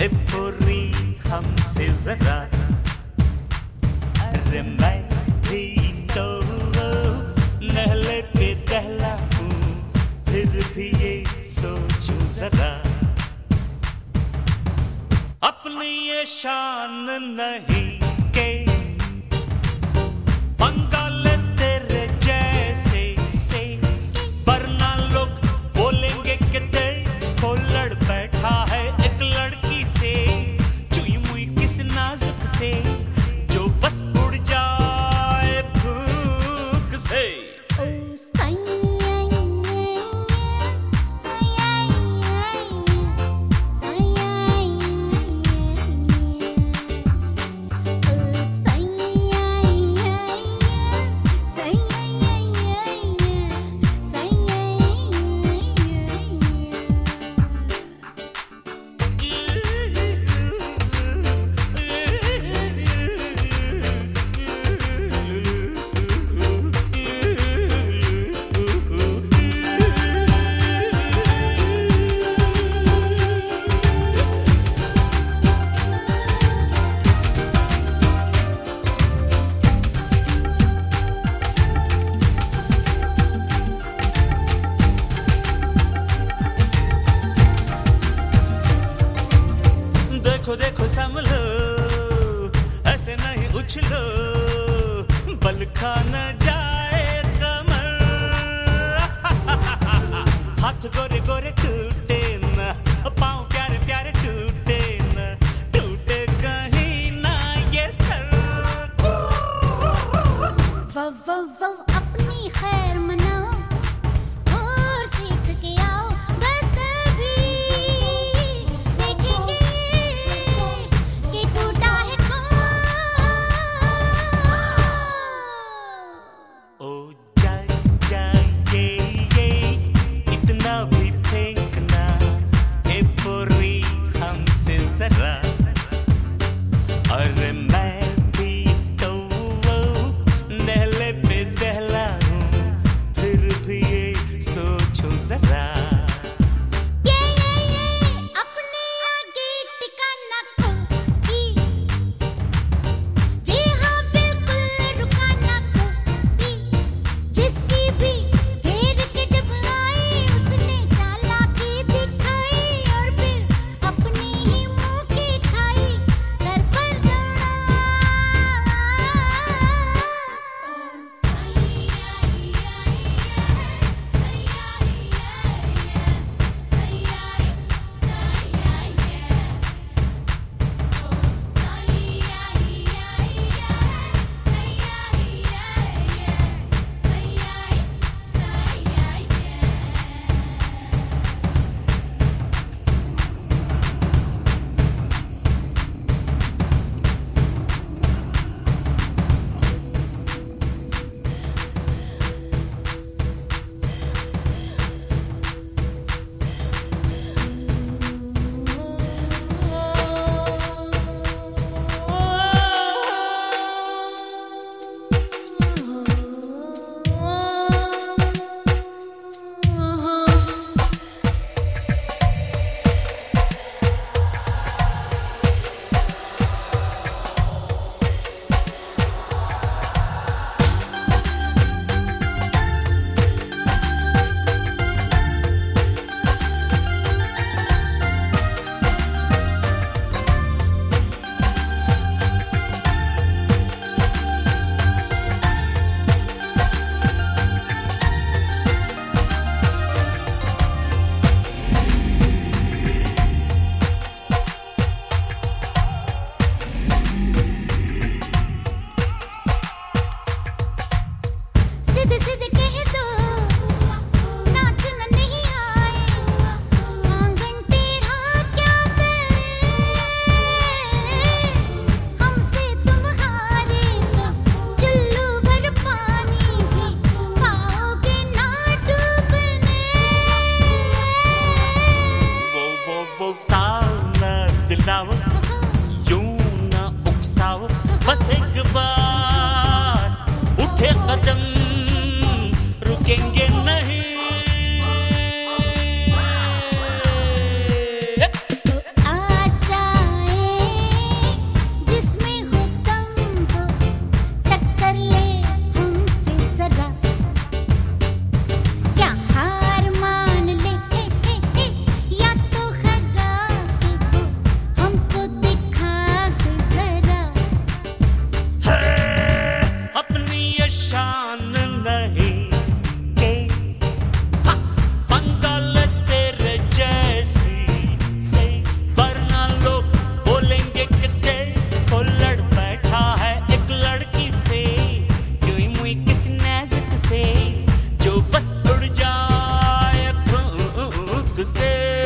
पोरी हमसे जरा, अरे मैं भी तो नहले पे दहला हूँ, फिर भी ये सोचूं जरा, अपनी ये शान नहीं के पंगा ले तेरे जैसे से, वरना लोग बोलेंगे कि देखो लड़ बैठा है एक लड़की से, चुई मुई किस नाजुक से जो बस उड़ जाए फूक से। देखो देखो संभलो, ऐसे नहीं उछलो, बल खा न जाए कमर, हाथ गोरे गोरे टूटे न, पाँव प्यारे प्यारे टूटे न, टूटे कहीं ना ये सर। वाह अपनी खैर मनाओ और सीख के आओ, बस तभी देखेंगे कि टूटा है ओ जाए जाए ये इतना भी फेंकना। खुद से